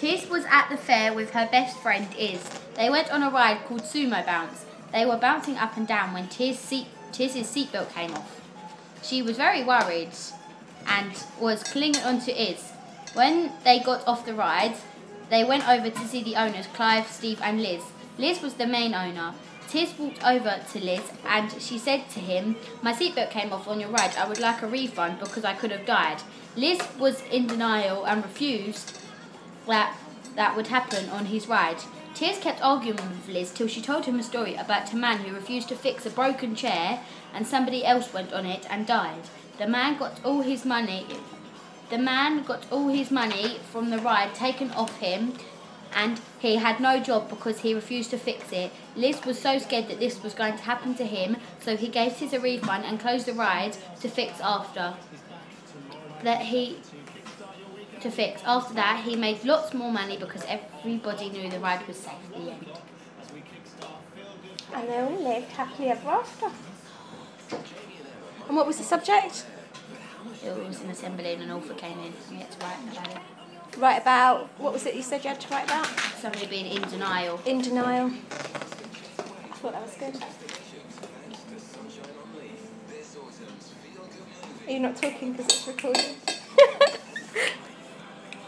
Tiz was at the fair with her best friend Iz. They went on a ride called Sumo Bounce. They were bouncing up and down when Tiz's seatbelt came off. She was very worried and was clinging onto Iz. When they got off the ride, they went over to see the owners, Clive, Steve and Liz. Liz was the main owner. Tiz walked over to Liz and she said to him, "My seatbelt came off on your ride. I would like a refund because I could have died." Liz was in denial and refused that would happen on his ride. Tiz kept arguing with Liz till she told him a story about a man who refused to fix a broken chair and somebody else went on it and died. The man got all his money from the ride taken off him, and he had no job because he refused to fix it. Liz was so scared that this was going to happen to him, so he gave Tiz a refund and closed the ride to fix after. After that, he made lots more money because everybody knew the ride was safe at the end. And they all lived happily ever after. And what was the subject? It was an assembly and an author came in and we had to write about it. Write about, what was it you said you had to write about? Somebody being in denial. In denial. I thought that was good. Are you not talking because it's recording?